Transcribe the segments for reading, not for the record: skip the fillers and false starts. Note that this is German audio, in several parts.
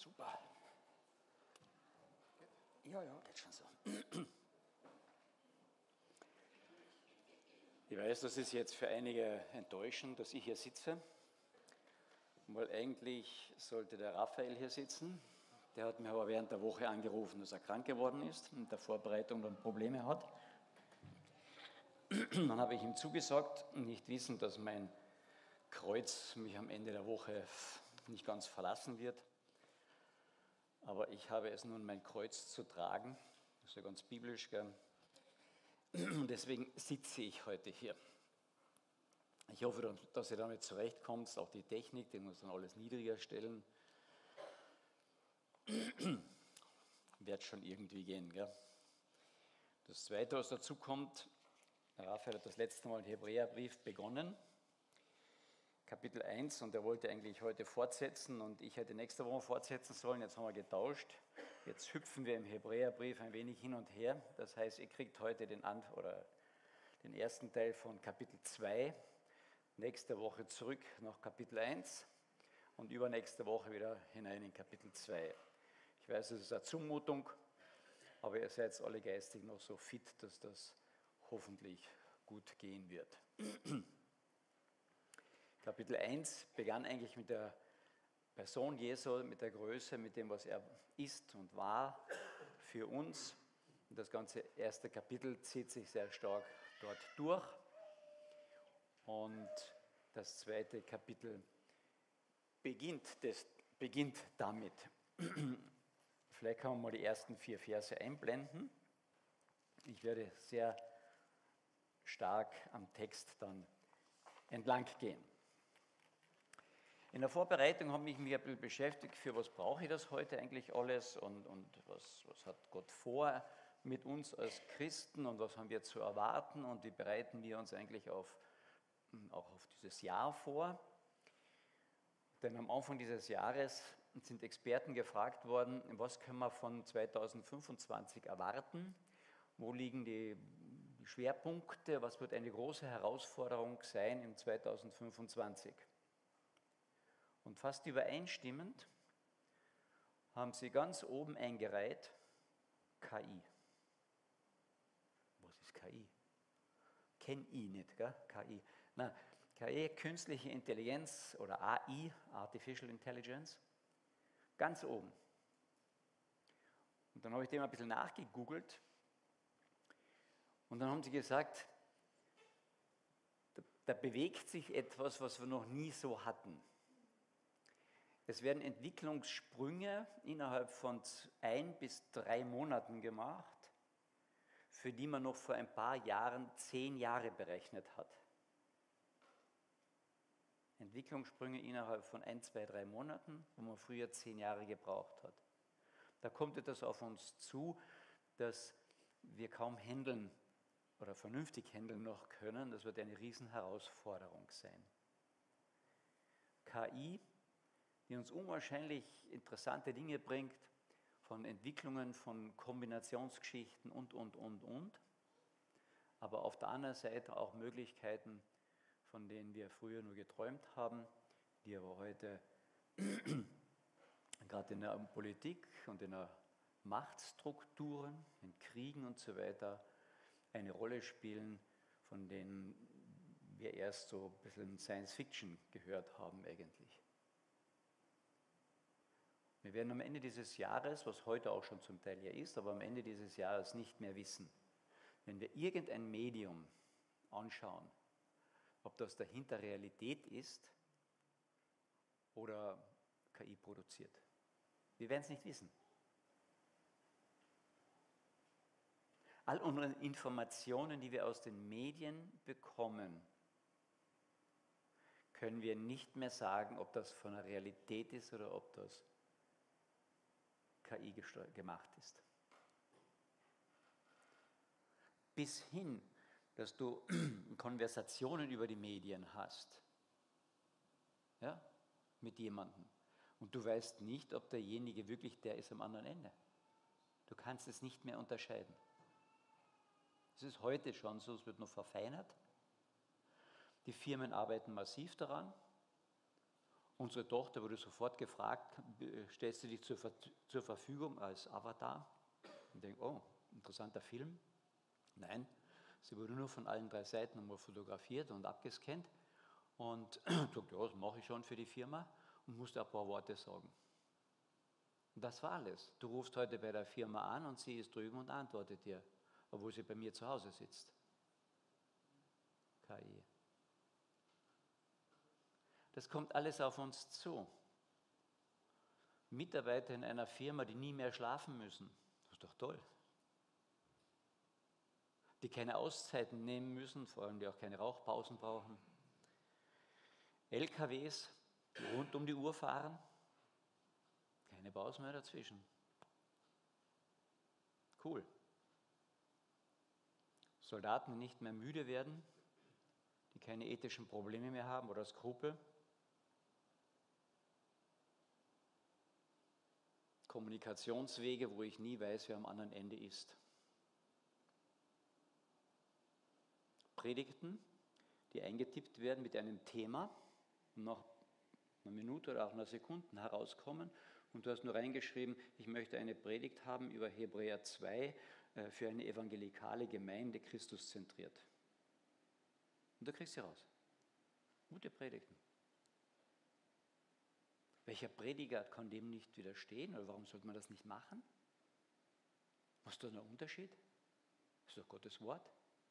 Super. Ja, geht schon so. Ich weiß, das ist jetzt für einige enttäuschend, dass ich hier sitze, weil eigentlich sollte der Raphael hier sitzen. Der hat mir aber während der Woche angerufen, dass er krank geworden ist und der Vorbereitung dann Probleme hat. Dann habe ich ihm zugesagt, nicht wissend, dass mein Kreuz mich am Ende der Woche nicht ganz verlassen wird. Aber ich habe es nun, mein Kreuz zu tragen. Das ist ja ganz biblisch, gell? Und deswegen sitze ich heute hier. Ich hoffe, dass ihr damit zurechtkommt. Auch die Technik, die muss dann alles niedriger stellen. Wird schon irgendwie gehen, gell? Das Zweite, was dazu kommt, Raphael hat das letzte Mal den Hebräerbrief begonnen. Kapitel 1, und er wollte eigentlich heute fortsetzen und ich hätte nächste Woche fortsetzen sollen, jetzt haben wir getauscht. Jetzt hüpfen wir im Hebräerbrief ein wenig hin und her. Das heißt, ihr kriegt heute den ersten Teil von Kapitel 2, nächste Woche zurück nach Kapitel 1 und übernächste Woche wieder hinein in Kapitel 2. Ich weiß, es ist eine Zumutung, aber ihr seid alle geistig noch so fit, dass das hoffentlich gut gehen wird. Kapitel 1 begann eigentlich mit der Person Jesu, mit der Größe, mit dem, was er ist und war für uns. Und das ganze erste Kapitel zieht sich sehr stark dort durch. Und das zweite Kapitel beginnt damit. Vielleicht kann man mal die ersten 4 Verse einblenden. Ich werde sehr stark am Text dann entlang gehen. In der Vorbereitung habe ich mich ein bisschen beschäftigt, für was brauche ich das heute eigentlich alles und was hat Gott vor mit uns als Christen und was haben wir zu erwarten und wie bereiten wir uns eigentlich auch auf dieses Jahr vor. Denn am Anfang dieses Jahres sind Experten gefragt worden, was können wir von 2025 erwarten, wo liegen die Schwerpunkte, was wird eine große Herausforderung sein in 2025. Und fast übereinstimmend haben sie ganz oben eingereiht, KI. Was ist KI? Kenn ich nicht, gell? KI. Na, KI, künstliche Intelligenz oder AI, Artificial Intelligence, ganz oben. Und dann habe ich dem ein bisschen nachgegoogelt und dann haben sie gesagt, da bewegt sich etwas, was wir noch nie so hatten. Es werden Entwicklungssprünge innerhalb von 1 bis 3 Monaten gemacht, für die man noch vor ein paar Jahren 10 Jahre berechnet hat. Entwicklungssprünge innerhalb von 1, 2, 3 Monaten, wo man früher 10 Jahre gebraucht hat. Da kommt etwas auf uns zu, das wir kaum handeln oder vernünftig handeln noch können. Das wird eine Riesenherausforderung sein. KI, die uns unwahrscheinlich interessante Dinge bringt, von Entwicklungen, von Kombinationsgeschichten und. Aber auf der anderen Seite auch Möglichkeiten, von denen wir früher nur geträumt haben, die aber heute gerade in der Politik und in der Machtstrukturen, in Kriegen und so weiter eine Rolle spielen, von denen wir erst so ein bisschen Science Fiction gehört haben eigentlich. Wir werden am Ende dieses Jahres, was heute auch schon zum Teil ja ist, aber am Ende dieses Jahres nicht mehr wissen, wenn wir irgendein Medium anschauen, ob das dahinter Realität ist oder KI produziert. Wir werden es nicht wissen. All unsere Informationen, die wir aus den Medien bekommen, können wir nicht mehr sagen, ob das von der Realität ist oder ob das KI gemacht ist. Bis hin, dass du Konversationen über die Medien hast, ja, mit jemandem. Und du weißt nicht, ob derjenige wirklich der ist am anderen Ende. Du kannst es nicht mehr unterscheiden. Es ist heute schon so, es wird noch verfeinert. Die Firmen arbeiten massiv daran. Unsere Tochter wurde sofort gefragt, stellst du dich zur Verfügung als Avatar? Und denke, oh, interessanter Film. Nein, sie wurde nur von allen 3 Seiten einmal fotografiert und abgescannt. Und sagte, ja, das mache ich schon für die Firma und musste ein paar Worte sagen. Und das war alles. Du rufst heute bei der Firma an und sie ist drüben und antwortet dir, obwohl sie bei mir zu Hause sitzt. KI. Das kommt alles auf uns zu. Mitarbeiter in einer Firma, die nie mehr schlafen müssen. Das ist doch toll. Die keine Auszeiten nehmen müssen, vor allem die auch keine Rauchpausen brauchen. LKWs, die rund um die Uhr fahren. Keine Pausen mehr dazwischen. Cool. Soldaten, die nicht mehr müde werden, die keine ethischen Probleme mehr haben oder Skrupel. Kommunikationswege, wo ich nie weiß, wer am anderen Ende ist. Predigten, die eingetippt werden mit einem Thema und nach einer Minute oder auch einer Sekunde herauskommen und du hast nur reingeschrieben, ich möchte eine Predigt haben über Hebräer 2 für eine evangelikale Gemeinde Christus zentriert. Und du kriegst sie raus. Gute Predigten. Welcher Prediger kann dem nicht widerstehen oder warum sollte man das nicht machen? Was ist da der Unterschied? Das ist doch Gottes Wort.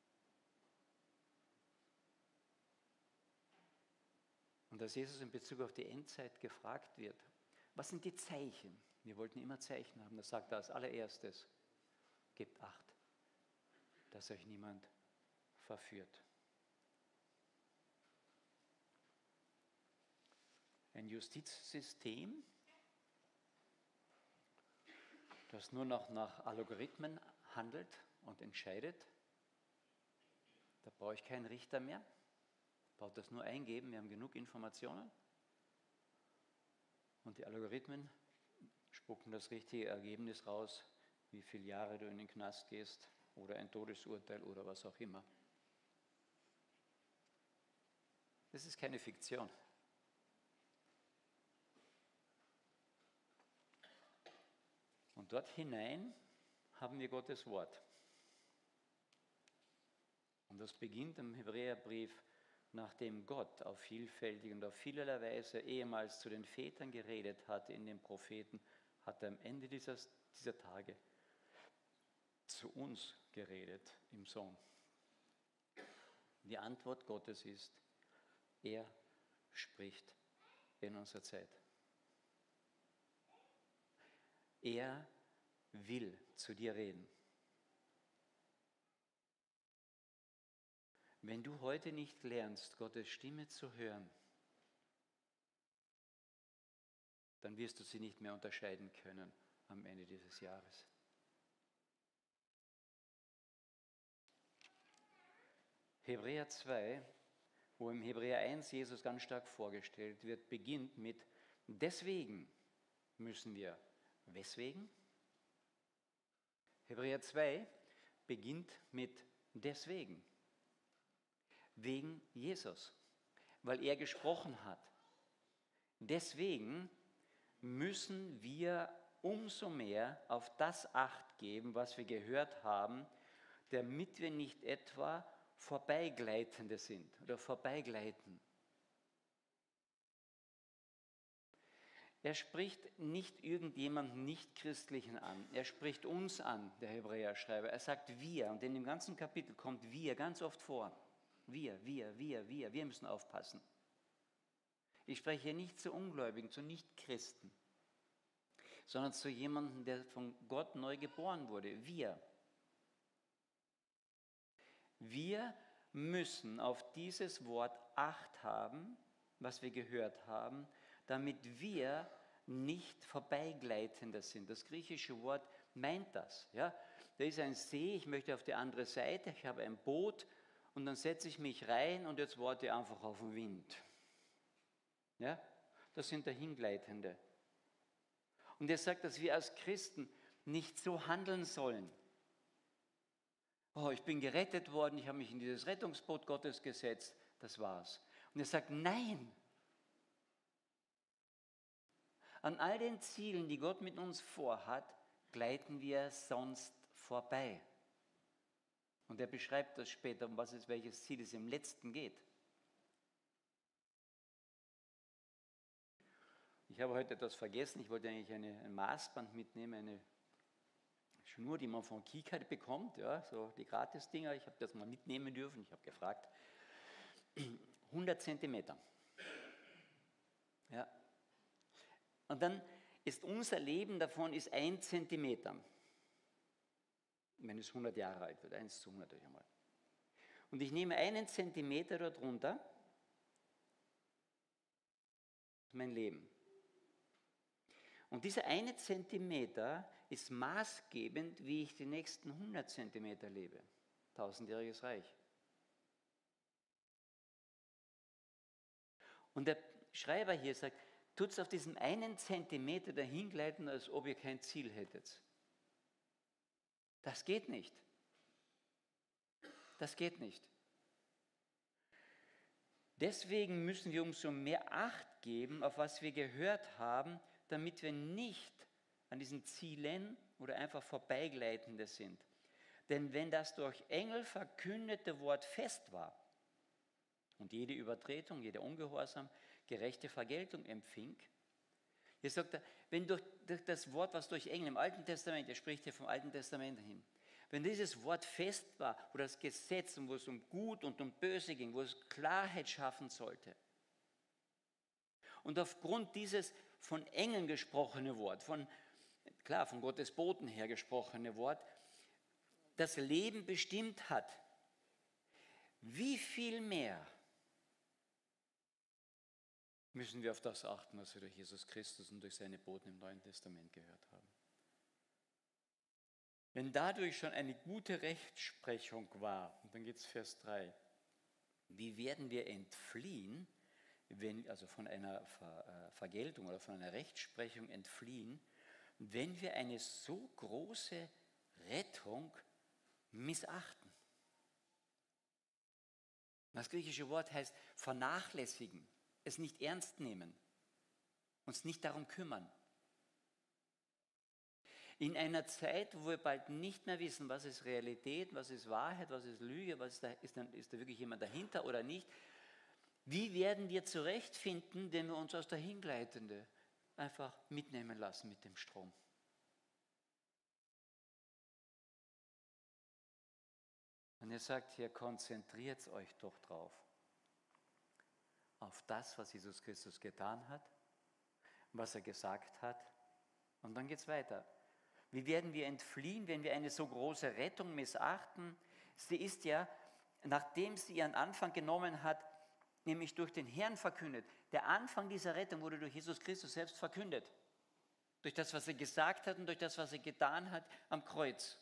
Und als Jesus in Bezug auf die Endzeit gefragt wird, was sind die Zeichen? Wir wollten immer Zeichen haben. Da sagt er als allererstes, gebt Acht, dass euch niemand verführt. Ein Justizsystem, das nur noch nach Algorithmen handelt und entscheidet, da brauche ich keinen Richter mehr. Braucht das nur eingeben, wir haben genug Informationen. Und die Algorithmen spucken das richtige Ergebnis raus, wie viele Jahre du in den Knast gehst oder ein Todesurteil oder was auch immer. Das ist keine Fiktion. Und dort hinein haben wir Gottes Wort. Und das beginnt im Hebräerbrief, nachdem Gott auf vielfältige und auf vielerlei Weise ehemals zu den Vätern geredet hatte in den Propheten, hat er am Ende dieser Tage zu uns geredet im Sohn. Die Antwort Gottes ist, er spricht in unserer Zeit. Er will zu dir reden. Wenn du heute nicht lernst, Gottes Stimme zu hören, dann wirst du sie nicht mehr unterscheiden können am Ende dieses Jahres. Hebräer 2, wo im Hebräer 1 Jesus ganz stark vorgestellt wird, beginnt mit deswegen müssen wir. Weswegen? Hebräer 2 beginnt mit deswegen. Wegen Jesus, weil er gesprochen hat. Deswegen müssen wir umso mehr auf das Acht geben, was wir gehört haben, damit wir nicht etwa Vorbeigleitende sind oder vorbeigleiten. Er spricht nicht irgendjemanden Nicht-Christlichen an, er spricht uns an, der Hebräerschreiber. Er sagt wir, und in dem ganzen Kapitel kommt wir ganz oft vor. Wir müssen aufpassen. Ich spreche hier nicht zu Ungläubigen, zu Nichtchristen, sondern zu jemandem, der von Gott neu geboren wurde. Wir müssen auf dieses Wort Acht haben, was wir gehört haben, damit wir nicht Vorbeigleitende sind. Das griechische Wort meint das. Ja? Da ist ein See, ich möchte auf die andere Seite, ich habe ein Boot, und dann setze ich mich rein und jetzt warte ich einfach auf den Wind. Ja? Das sind Dahingleitende. Und er sagt, dass wir als Christen nicht so handeln sollen. Oh, ich bin gerettet worden, ich habe mich in dieses Rettungsboot Gottes gesetzt, das war's. Und er sagt, nein, An all den Zielen, die Gott mit uns vorhat, gleiten wir sonst vorbei. Und er beschreibt das später, welches Ziel es im letzten geht. Ich habe heute etwas vergessen. Ich wollte eigentlich ein Maßband mitnehmen, eine Schnur, die man von Kika bekommt, ja, so die Gratis-Dinger. Ich habe das mal mitnehmen dürfen. Ich habe gefragt. 100 Zentimeter. Ja. Und dann ist unser Leben davon ist 1 Zentimeter. Wenn es 100 Jahre alt wird, 1 zu 100 einmal. Und ich nehme 1 Zentimeter dort runter, mein Leben. Und dieser 1 Zentimeter ist maßgebend, wie ich die nächsten 100 Zentimeter lebe. 1000-jähriges Reich. Und der Schreiber hier sagt, tut es auf diesem 1 Zentimeter dahingleiten, als ob ihr kein Ziel hättet. Das geht nicht. Das geht nicht. Deswegen müssen wir umso mehr Acht geben, auf was wir gehört haben, damit wir nicht an diesen Zielen oder einfach Vorbeigleitende sind. Denn wenn das durch Engel verkündete Wort fest war und jede Übertretung, jeder Ungehorsam gerechte Vergeltung empfing, hier sagt er, wenn durch das Wort, was durch Engel im Alten Testament, er spricht hier vom Alten Testament hin, wenn dieses Wort fest war, oder das Gesetz, wo es um Gut und um Böse ging, wo es Klarheit schaffen sollte, und aufgrund dieses von Engeln gesprochene Wort, von Gottes Boten her gesprochene Wort, das Leben bestimmt hat, wie viel mehr müssen wir auf das achten, was wir durch Jesus Christus und durch seine Boten im Neuen Testament gehört haben. Wenn dadurch schon eine gute Rechtsprechung war, und dann geht es Vers 3, wie werden wir entfliehen, also von einer Vergeltung oder von einer Rechtsprechung entfliehen, wenn wir eine so große Rettung missachten? Das griechische Wort heißt vernachlässigen, es nicht ernst nehmen, uns nicht darum kümmern. In einer Zeit, wo wir bald nicht mehr wissen, was ist Realität, was ist Wahrheit, was ist Lüge, ist da wirklich jemand dahinter oder nicht, wie werden wir zurechtfinden, wenn wir uns aus der Hingleitende einfach mitnehmen lassen mit dem Strom? Und er sagt hier, konzentriert euch doch drauf. Auf das, was Jesus Christus getan hat, was er gesagt hat. Und dann geht es weiter. Wie werden wir entfliehen, wenn wir eine so große Rettung missachten? Sie ist ja, nachdem sie ihren Anfang genommen hat, nämlich durch den Herrn verkündet. Der Anfang dieser Rettung wurde durch Jesus Christus selbst verkündet. Durch das, was er gesagt hat und durch das, was er getan hat am Kreuz.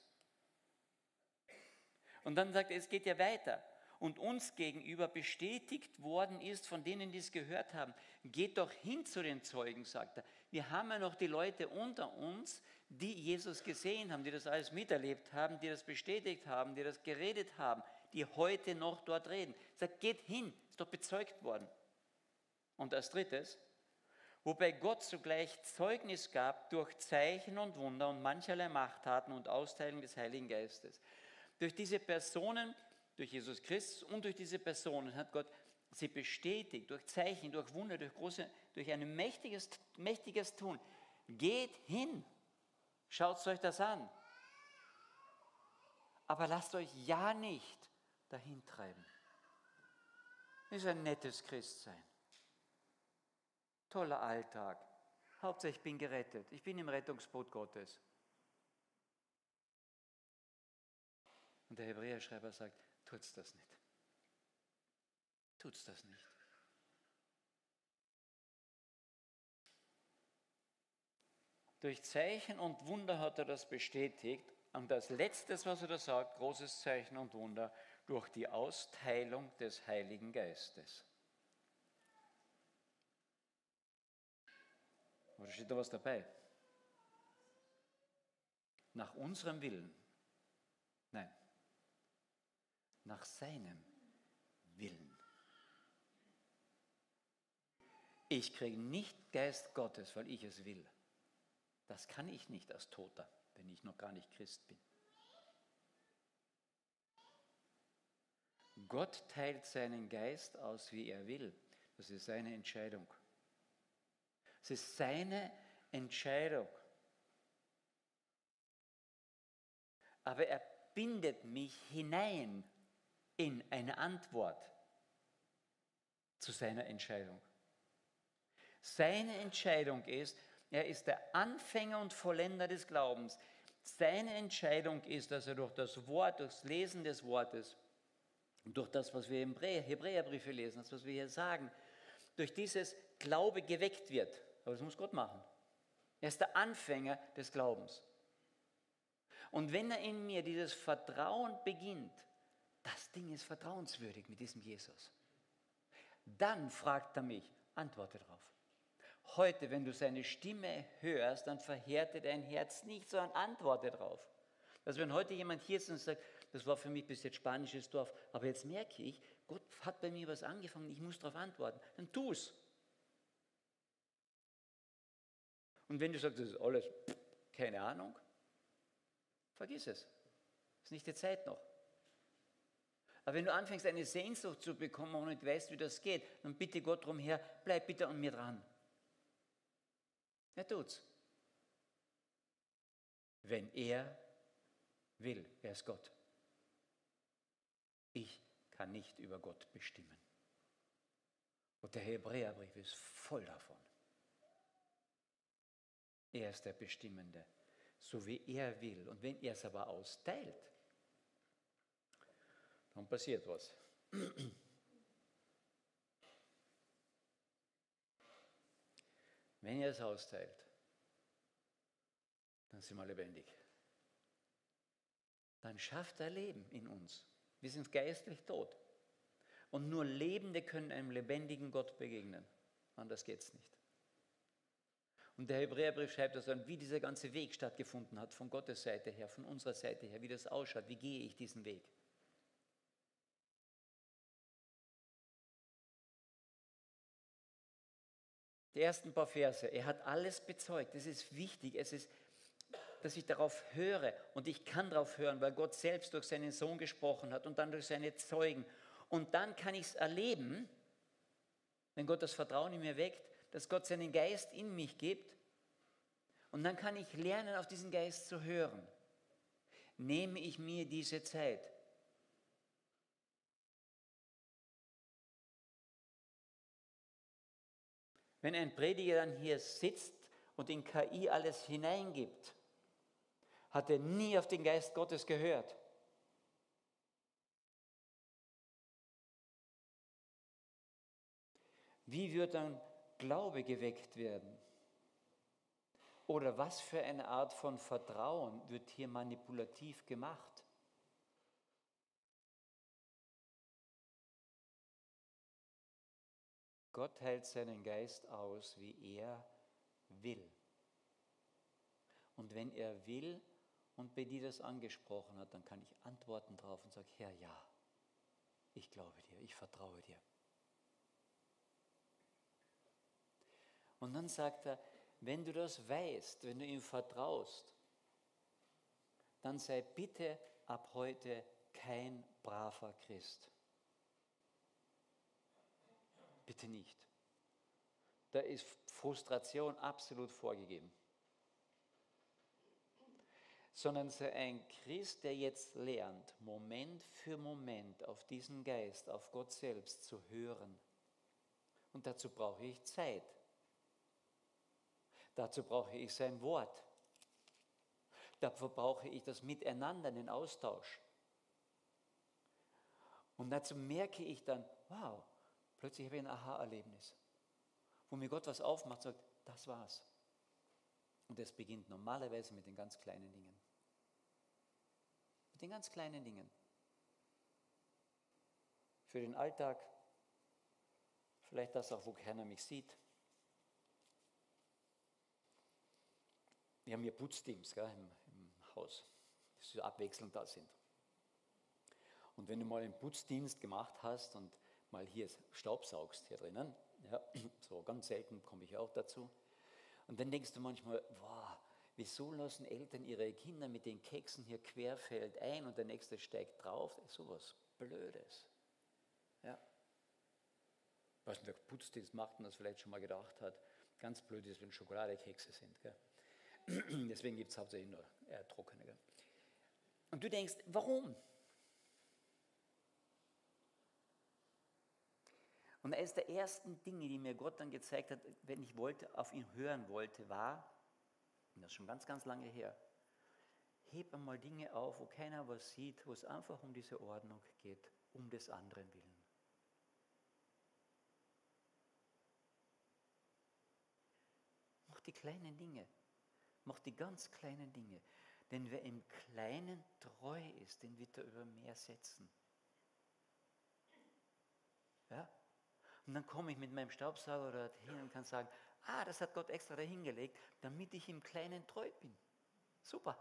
Und dann sagt er, es geht ja weiter. Und uns gegenüber bestätigt worden ist, von denen, die es gehört haben. Geht doch hin zu den Zeugen, sagt er. Wir haben ja noch die Leute unter uns, die Jesus gesehen haben, die das alles miterlebt haben, die das bestätigt haben, die das geredet haben, die heute noch dort reden. Er sagt, geht hin, ist doch bezeugt worden. Und als drittes, wobei Gott zugleich Zeugnis gab durch Zeichen und Wunder und mancherlei Machttaten und Austeilung des Heiligen Geistes. Durch diese Personen, durch Jesus Christus und durch diese Personen hat Gott sie bestätigt, durch Zeichen, durch Wunder, durch ein mächtiges Tun. Geht hin, schaut euch das an. Aber lasst euch ja nicht dahin treiben. Ist ein nettes Christsein. Toller Alltag. Hauptsache ich bin gerettet. Ich bin im Rettungsboot Gottes. Und der Hebräerschreiber sagt, tut's das nicht. Tut's das nicht. Durch Zeichen und Wunder hat er das bestätigt. Und als letztes, was er da sagt, großes Zeichen und Wunder, durch die Austeilung des Heiligen Geistes. Oder steht da was dabei? Nach unserem Willen? Nein. Nach seinem Willen. Ich kriege nicht Geist Gottes, weil ich es will. Das kann ich nicht als Toter, wenn ich noch gar nicht Christ bin. Gott teilt seinen Geist aus, wie er will. Das ist seine Entscheidung. Es ist seine Entscheidung. Aber er bindet mich hinein in eine Antwort zu seiner Entscheidung. Seine Entscheidung ist, er ist der Anfänger und Vollender des Glaubens. Seine Entscheidung ist, dass er durch das Wort, durch das Lesen des Wortes, und durch das, was wir im Hebräerbriefe lesen, das, was wir hier sagen, durch dieses Glaube geweckt wird. Aber das muss Gott machen. Er ist der Anfänger des Glaubens. Und wenn er in mir dieses Vertrauen beginnt, das Ding ist vertrauenswürdig mit diesem Jesus, dann fragt er mich, antworte darauf. Heute, wenn du seine Stimme hörst, dann verhärte dein Herz nicht, sondern antworte darauf. Also wenn heute jemand hier ist und sagt, das war für mich bis jetzt spanisches Dorf, aber jetzt merke ich, Gott hat bei mir was angefangen, ich muss darauf antworten, dann tu es. Und wenn du sagst, das ist alles, keine Ahnung, vergiss es. Es ist nicht die Zeit noch. Aber wenn du anfängst, eine Sehnsucht zu bekommen und nicht weißt, wie das geht, dann bitte Gott drum her, bleib bitte an mir dran. Er tut's. Wenn er will, er ist Gott. Ich kann nicht über Gott bestimmen. Und der Hebräerbrief ist voll davon. Er ist der Bestimmende, so wie er will. Und wenn er es aber austeilt, dann passiert was. Wenn er es austeilt, dann sind wir lebendig. Dann schafft er Leben in uns. Wir sind geistlich tot. Und nur Lebende können einem lebendigen Gott begegnen. Anders geht es nicht. Und der Hebräerbrief schreibt das an, wie dieser ganze Weg stattgefunden hat, von Gottes Seite her, von unserer Seite her, wie das ausschaut, wie gehe ich diesen Weg. Die ersten paar Verse, er hat alles bezeugt, das ist wichtig, es ist, dass ich darauf höre und ich kann darauf hören, weil Gott selbst durch seinen Sohn gesprochen hat und dann durch seine Zeugen. Und dann kann ich es erleben, wenn Gott das Vertrauen in mir weckt, dass Gott seinen Geist in mich gibt und dann kann ich lernen, auf diesen Geist zu hören. Nehme ich mir diese Zeit. Wenn ein Prediger dann hier sitzt und in KI alles hineingibt, hat er nie auf den Geist Gottes gehört. Wie wird dann Glaube geweckt werden? Oder was für eine Art von Vertrauen wird hier manipulativ gemacht? Gott teilt seinen Geist aus, wie er will. Und wenn er will und bei dir das angesprochen hat, dann kann ich antworten drauf und sage, Herr, ja, ich glaube dir, ich vertraue dir. Und dann sagt er, wenn du das weißt, wenn du ihm vertraust, dann sei bitte ab heute kein braver Christ. Bitte nicht. Da ist Frustration absolut vorgegeben. Sondern sei ein Christ, der jetzt lernt, Moment für Moment auf diesen Geist, auf Gott selbst zu hören. Und dazu brauche ich Zeit. Dazu brauche ich sein Wort. Dafür brauche ich das Miteinander, den Austausch. Und dazu merke ich dann, wow, plötzlich habe ich ein Aha-Erlebnis, wo mir Gott was aufmacht, sagt, das war's. Und es beginnt normalerweise mit den ganz kleinen Dingen. Mit den ganz kleinen Dingen. Für den Alltag, vielleicht das auch, wo keiner mich sieht. Wir haben hier Putzteams im Haus, die so abwechselnd da sind. Und wenn du mal einen Putzdienst gemacht hast und mal hier staubsaugst hier drinnen, Ja, so ganz selten komme ich auch dazu. Und dann denkst du manchmal, wow, wieso lassen Eltern ihre Kinder mit den Keksen hier querfeldein und der nächste steigt drauf? Das ist sowas Blödes. Ja. Was der Putzdienst macht und das vielleicht schon mal gedacht hat, ganz blöd ist, wenn Schokoladekekse sind. Gell? Deswegen gibt es hauptsächlich nur trockene. Gell? Und du denkst, warum? Und eines der ersten Dinge, die mir Gott dann gezeigt hat, wenn ich auf ihn hören wollte, war, und das ist schon ganz, ganz lange her, heb einmal Dinge auf, wo keiner was sieht, wo es einfach um diese Ordnung geht, um des anderen willen. Mach die kleinen Dinge, mach die ganz kleinen Dinge. Denn wer im Kleinen treu ist, den wird er über mehr setzen. Ja? Und dann komme ich mit meinem Staubsauger dorthin und kann sagen, das hat Gott extra dahingelegt, damit ich im Kleinen treu bin. Super.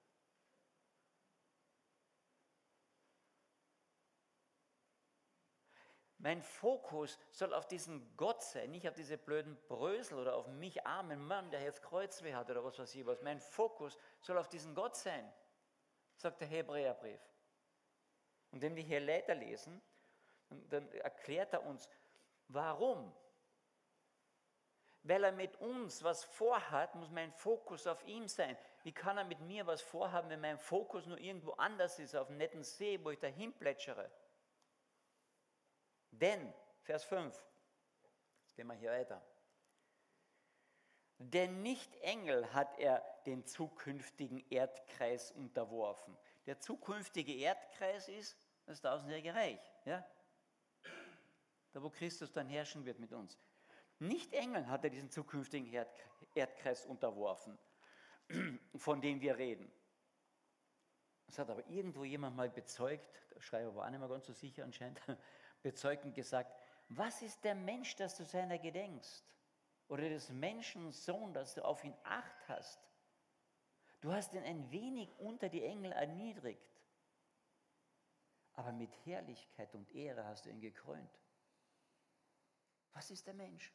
Mein Fokus soll auf diesen Gott sein, nicht auf diese blöden Brösel oder auf mich armen Mann, der jetzt Kreuzweh hat oder was weiß ich was. Mein Fokus soll auf diesen Gott sein, sagt der Hebräerbrief. Und wenn wir hier weiterlesen, dann erklärt er uns, warum. Weil er mit uns was vorhat, muss mein Fokus auf ihm sein. Wie kann er mit mir was vorhaben, wenn mein Fokus nur irgendwo anders ist, auf einem netten See, wo ich dahin plätschere? Denn, Vers 5, jetzt gehen wir hier weiter. Denn nicht Engel hat er den zukünftigen Erdkreis unterworfen. Der zukünftige Erdkreis ist das tausendjährige Reich. Ja? Da, wo Christus dann herrschen wird mit uns. Nicht Engeln hat er diesen zukünftigen Erdkreis unterworfen, von dem wir reden. Das hat aber irgendwo jemand mal bezeugt, der Schreiber war auch nicht mehr ganz so sicher anscheinend, bezeugt und gesagt, was ist der Mensch, dass du seiner gedenkst? Oder des Menschen Sohn, dass du auf ihn Acht hast? Du hast ihn ein wenig unter die Engel erniedrigt, aber mit Herrlichkeit und Ehre hast du ihn gekrönt. Was ist der Mensch?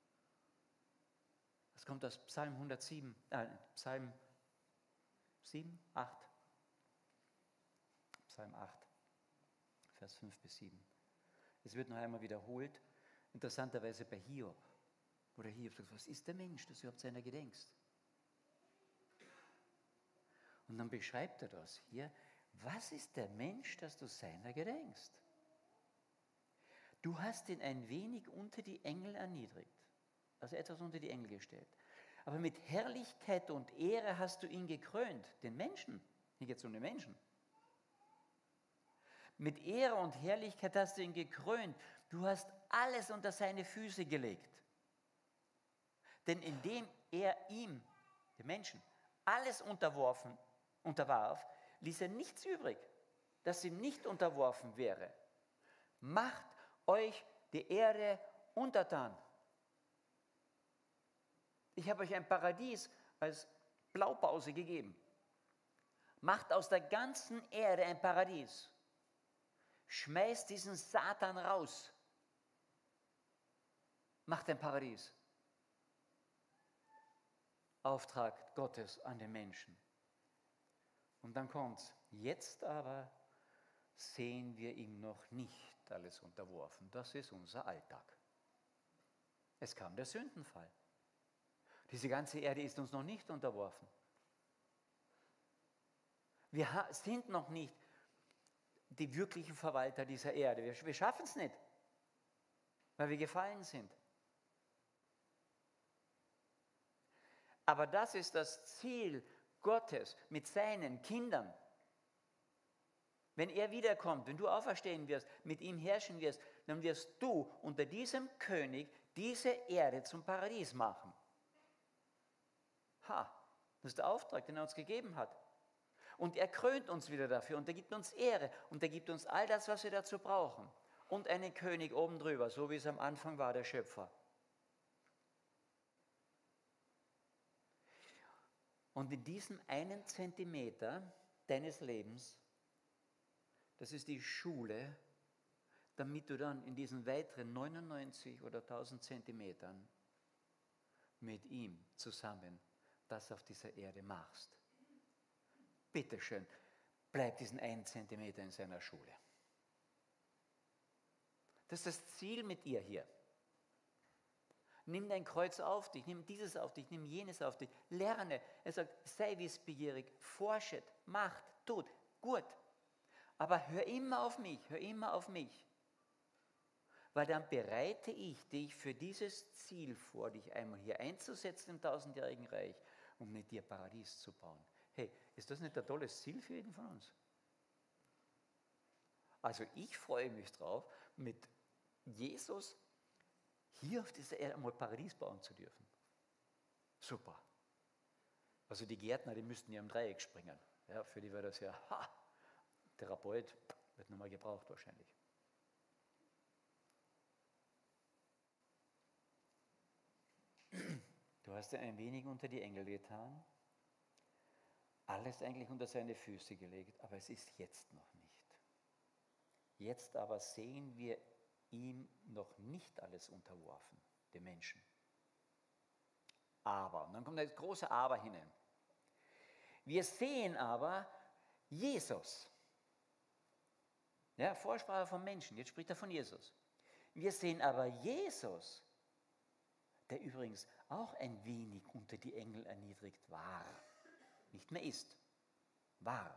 Das kommt aus Psalm 107, Psalm 7, 8. Psalm 8, Vers 5 bis 7. Es wird noch einmal wiederholt, interessanterweise bei Hiob. Wo der Hiob sagt, was ist der Mensch, dass du überhaupt seiner gedenkst? Und dann beschreibt er das hier, was ist der Mensch, dass du seiner gedenkst? Du hast ihn ein wenig unter die Engel erniedrigt, also etwas unter die Engel gestellt. Aber mit Herrlichkeit und Ehre hast du ihn gekrönt, den Menschen. Hier geht es um den Menschen. Mit Ehre und Herrlichkeit hast du ihn gekrönt. Du hast alles unter seine Füße gelegt. Denn indem er ihm, dem Menschen, alles unterwarf, ließ er nichts übrig, das ihm nicht unterworfen wäre. Macht euch die Erde untertan. Ich habe euch ein Paradies als Blaupause gegeben. Macht aus der ganzen Erde ein Paradies. Schmeißt diesen Satan raus. Macht ein Paradies. Auftrag Gottes an den Menschen. Und dann kommt's. Jetzt aber sehen wir ihm noch nicht alles unterworfen. Das ist unser Alltag. Es kam der Sündenfall. Diese ganze Erde ist uns noch nicht unterworfen. Wir sind noch nicht die wirklichen Verwalter dieser Erde. Wir schaffen es nicht, weil wir gefallen sind. Aber das ist das Ziel Gottes mit seinen Kindern. Wenn er wiederkommt, wenn du auferstehen wirst, mit ihm herrschen wirst, dann wirst du unter diesem König diese Erde zum Paradies machen. Das ist der Auftrag, den er uns gegeben hat. Und er krönt uns wieder dafür und er gibt uns Ehre und er gibt uns all das, was wir dazu brauchen. Und einen König oben drüber, so wie es am Anfang war, der Schöpfer. Und in diesem 1 Zentimeter deines Lebens, das ist die Schule, damit du dann in diesen weiteren 99 oder 1000 Zentimetern mit ihm zusammen das auf dieser Erde machst. Bitteschön, bleib diesen 1 Zentimeter in seiner Schule. Das ist das Ziel mit ihr hier. Nimm dein Kreuz auf dich, nimm dieses auf dich, nimm jenes auf dich. Lerne. Er sagt, sei wissbegierig, forschet, macht, tut. Gut. Aber hör immer auf mich, hör immer auf mich. Weil dann bereite ich dich für dieses Ziel vor, dich einmal hier einzusetzen im 1000-jährigen Reich, um mit dir Paradies zu bauen. Hey, ist das nicht ein tolles Ziel für jeden von uns? Also ich freue mich drauf, mit Jesus hier auf dieser Erde einmal Paradies bauen zu dürfen. Super. Also die Gärtner, die müssten ja im Dreieck springen. Ja, für die wäre das ja, Therapeut wird nochmal gebraucht wahrscheinlich. Du hast dir ein wenig unter die Engel getan, alles eigentlich unter seine Füße gelegt, aber es ist jetzt noch nicht. Jetzt aber sehen wir ihm noch nicht alles unterworfen, dem Menschen. Aber, und dann kommt das große Aber hinein. Wir sehen aber Jesus. Ja, Vorsprache vom Menschen, jetzt spricht er von Jesus. Wir sehen aber Jesus, der übrigens auch ein wenig unter die Engel erniedrigt war. Nicht mehr ist, war.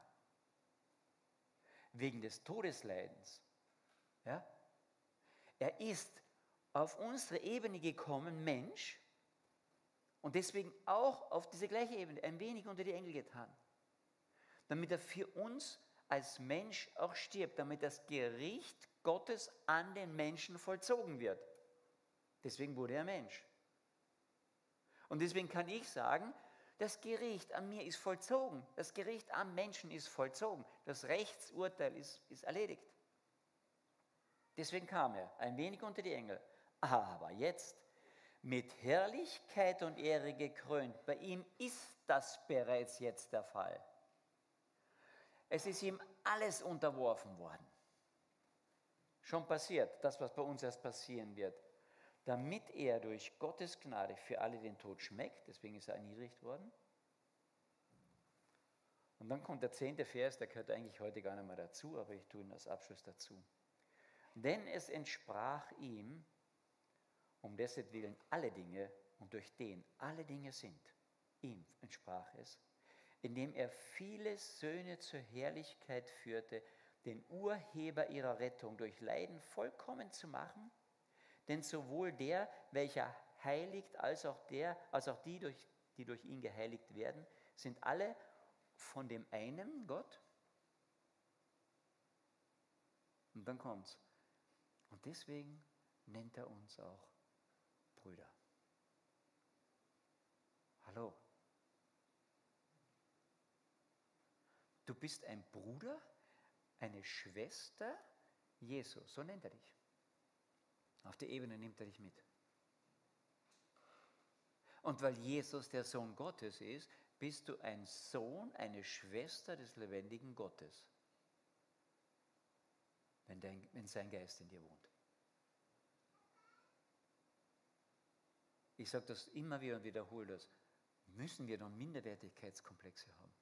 Wegen des Todesleidens. Ja? Er ist auf unsere Ebene gekommen, Mensch, und deswegen auch auf diese gleiche Ebene, ein wenig unter die Engel getan. Damit er für uns als Mensch auch stirbt, damit das Gericht Gottes an den Menschen vollzogen wird. Deswegen wurde er Mensch. Und deswegen kann ich sagen, das Gericht an mir ist vollzogen. Das Gericht am Menschen ist vollzogen. Das Rechtsurteil ist erledigt. Deswegen kam er, ein wenig unter die Engel. Aber jetzt mit Herrlichkeit und Ehre gekrönt. Bei ihm ist das bereits jetzt der Fall. Es ist ihm alles unterworfen worden. Schon passiert, das, was bei uns erst passieren wird. Damit er durch Gottes Gnade für alle den Tod schmeckt, deswegen ist er erniedrigt worden. Und dann kommt der 10. Vers, der gehört eigentlich heute gar nicht mehr dazu, aber ich tue ihn als Abschluss dazu. Denn es entsprach ihm, um dessetwillen alle Dinge und durch den alle Dinge sind, ihm entsprach es, indem er viele Söhne zur Herrlichkeit führte, den Urheber ihrer Rettung durch Leiden vollkommen zu machen. Denn sowohl der, welcher heiligt, als auch die durch ihn geheiligt werden, sind alle von dem einen Gott. Und dann kommt's. Und deswegen nennt er uns auch Brüder. Hallo. Du bist ein Bruder, eine Schwester Jesu, so nennt er dich. Auf der Ebene nimmt er dich mit. Und weil Jesus der Sohn Gottes ist, bist du ein Sohn, eine Schwester des lebendigen Gottes. Wenn sein Geist in dir wohnt. Ich sage das immer wieder und wiederhole das. Müssen wir dann Minderwertigkeitskomplexe haben?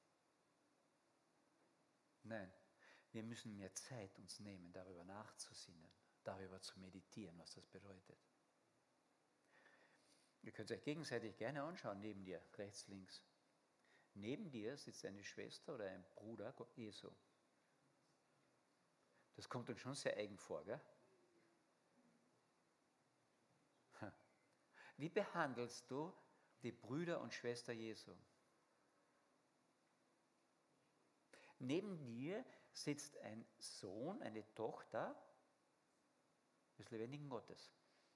Nein, wir müssen mehr Zeit uns nehmen, darüber nachzusinnen, darüber zu meditieren, was das bedeutet. Ihr könnt es euch gegenseitig gerne anschauen, neben dir, rechts, links. Neben dir sitzt eine Schwester oder ein Bruder Jesu. Das kommt uns schon sehr eigen vor, gell? Wie behandelst du die Brüder und Schwester Jesu? Neben dir sitzt ein Sohn, eine Tochter des lebendigen Gottes.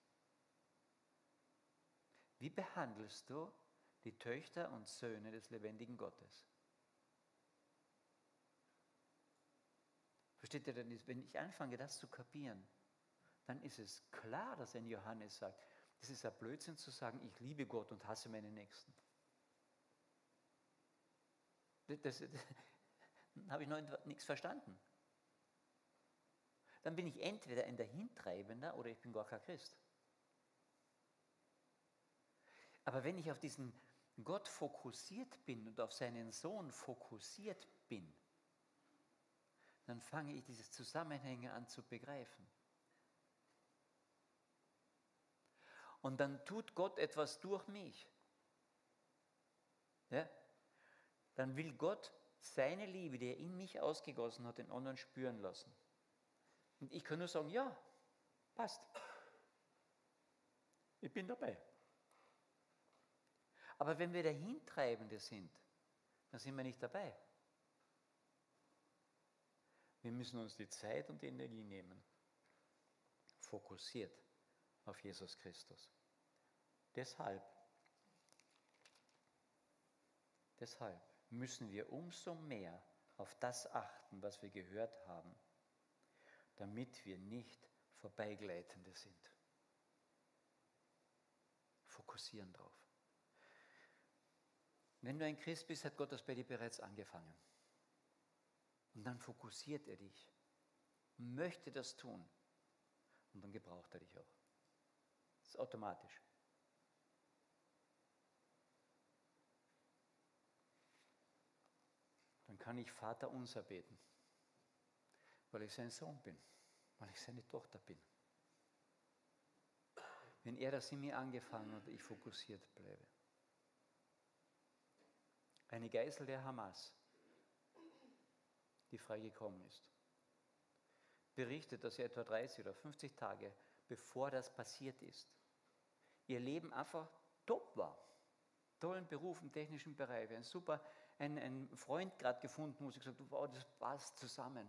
Wie behandelst du die Töchter und Söhne des lebendigen Gottes? Versteht ihr denn, wenn ich anfange, das zu kapieren, dann ist es klar, dass ein Johannes sagt, das ist ein Blödsinn zu sagen, ich liebe Gott und hasse meine Nächsten. Das habe ich noch nichts verstanden. dann bin ich entweder ein Dahintreibender oder ich bin gar kein Christ. Aber wenn ich auf diesen Gott fokussiert bin und auf seinen Sohn fokussiert bin, dann fange ich diese Zusammenhänge an zu begreifen. Und dann tut Gott etwas durch mich. Ja? Dann will Gott seine Liebe, die er in mich ausgegossen hat, den anderen spüren lassen. Und ich kann nur sagen, ja, passt. Ich bin dabei. Aber wenn wir Dahintreibende sind, dann sind wir nicht dabei. Wir müssen uns die Zeit und die Energie nehmen, fokussiert auf Jesus Christus. Deshalb müssen wir umso mehr auf das achten, was wir gehört haben, damit wir nicht Vorbeigleitende sind. Fokussieren drauf. Wenn du ein Christ bist, hat Gott das bei dir bereits angefangen. Und dann fokussiert er dich, möchte das tun und dann gebraucht er dich auch. Das ist automatisch. Dann kann ich Vater unser beten, weil ich sein Sohn bin, weil ich seine Tochter bin. Wenn er das in mir angefangen hat und ich fokussiert bleibe. Eine Geißel der Hamas, die freigekommen ist, berichtet, dass sie etwa 30 oder 50 Tage, bevor das passiert ist, ihr Leben einfach top war. Tollen Beruf im technischen Bereich, ein Freund gerade gefunden, wo sie gesagt hat, wow, das passt zusammen.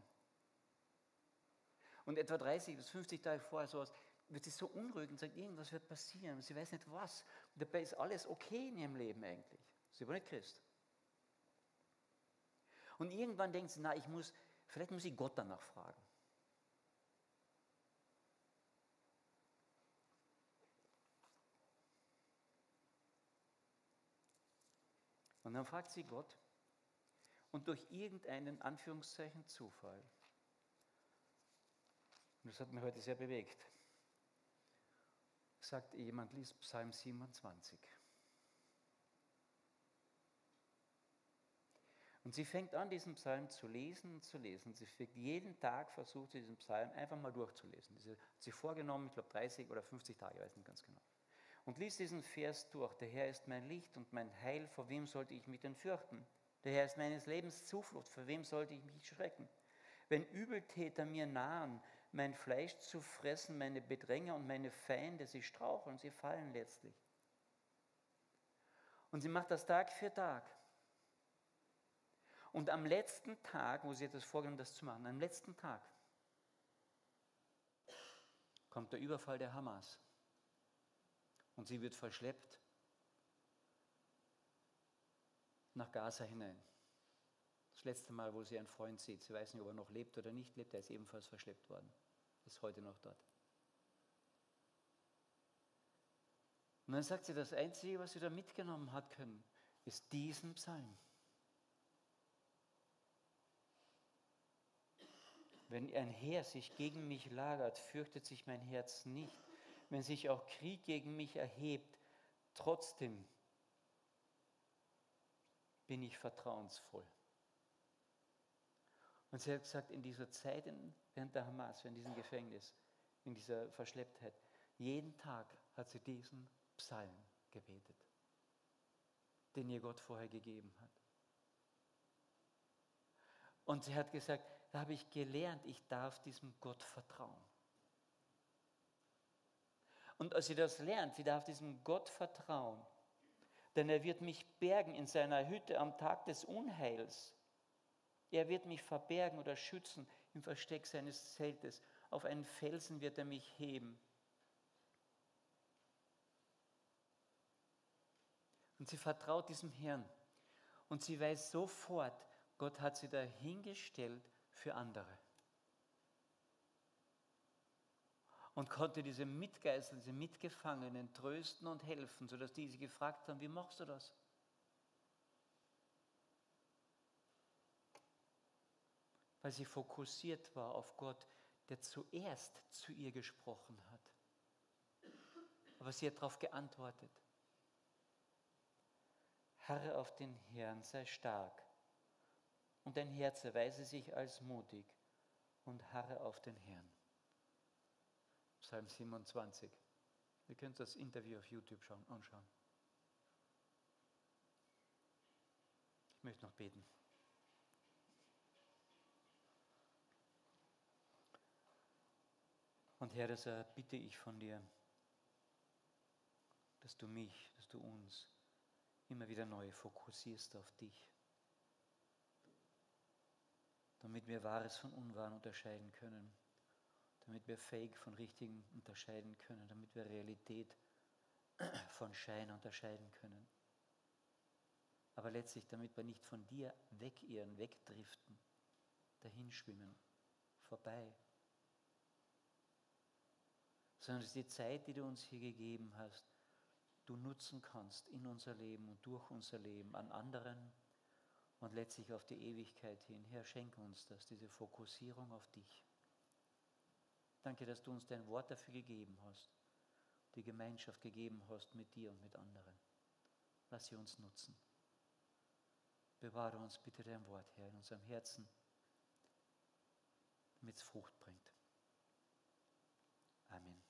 Und etwa 30 bis 50 Tage vorher sowas, wird sie so unruhig und sagt, irgendwas wird passieren. Sie weiß nicht was. Und dabei ist alles okay in ihrem Leben eigentlich. Sie war nicht Christ. Und irgendwann denkt sie, vielleicht muss ich Gott danach fragen. Und dann fragt sie Gott und durch irgendeinen Anführungszeichen Zufall, und das hat mich heute sehr bewegt, sagt jemand, liest Psalm 27. Und sie fängt an, diesen Psalm zu lesen und zu lesen. Sie fängt jeden Tag, versucht sie diesen Psalm einfach mal durchzulesen. Sie hat sich vorgenommen, ich glaube 30 oder 50 Tage, ich weiß nicht ganz genau. Und liest diesen Vers durch. Der Herr ist mein Licht und mein Heil, vor wem sollte ich mich denn fürchten? Der Herr ist meines Lebens Zuflucht, vor wem sollte ich mich schrecken? Wenn Übeltäter mir nahen, mein Fleisch zu fressen, meine Bedränger und meine Feinde, sie straucheln, sie fallen letztlich. Und sie macht das Tag für Tag. Und am letzten Tag, wo sie hat das vorgenommen, das zu machen, am letzten Tag kommt der Überfall der Hamas. Und sie wird verschleppt nach Gaza hinein. Das letzte Mal, wo sie einen Freund sieht. Sie weiß nicht, ob er noch lebt oder nicht lebt. Er ist ebenfalls verschleppt worden. Ist heute noch dort. Und dann sagt sie, das Einzige, was sie da mitgenommen hat können, ist diesen Psalm. Wenn ein Heer sich gegen mich lagert, fürchtet sich mein Herz nicht. Wenn sich auch Krieg gegen mich erhebt, trotzdem bin ich vertrauensvoll. Und sie hat gesagt, in dieser Zeit während der Hamas, in diesem Gefängnis, in dieser Verschlepptheit, jeden Tag hat sie diesen Psalm gebetet, den ihr Gott vorher gegeben hat. Und sie hat gesagt, da habe ich gelernt, ich darf diesem Gott vertrauen. Und als sie das lernt, sie darf diesem Gott vertrauen, denn er wird mich bergen in seiner Hütte am Tag des Unheils. Er wird mich verbergen oder schützen im Versteck seines Zeltes. Auf einen Felsen wird er mich heben. Und sie vertraut diesem Herrn. Und sie weiß sofort, Gott hat sie dahingestellt für andere. Und konnte diese Mitgeißeln, diese Mitgefangenen trösten und helfen, sodass die sie gefragt haben, wie machst du das? Weil sie fokussiert war auf Gott, der zuerst zu ihr gesprochen hat. Aber sie hat darauf geantwortet. Harre auf den Herrn, sei stark, und dein Herz erweise sich als mutig, und harre auf den Herrn. Psalm 27. Ihr könnt das Interview auf YouTube anschauen. Ich möchte noch beten. Und Herr, deshalb bitte ich von dir, dass du mich, dass du uns immer wieder neu fokussierst auf dich, damit wir Wahres von Unwahren unterscheiden können, damit wir Fake von Richtigen unterscheiden können, damit wir Realität von Schein unterscheiden können. Aber letztlich, damit wir nicht von dir wegirren, wegdriften, dahinschwimmen, vorbei. Sondern dass die Zeit, die du uns hier gegeben hast, du nutzen kannst in unser Leben und durch unser Leben an anderen und letztlich auf die Ewigkeit hin. Herr, schenke uns das, diese Fokussierung auf dich. Danke, dass du uns dein Wort dafür gegeben hast, die Gemeinschaft gegeben hast mit dir und mit anderen. Lass sie uns nutzen. Bewahre uns bitte dein Wort, Herr, in unserem Herzen, damit es Frucht bringt. Amen.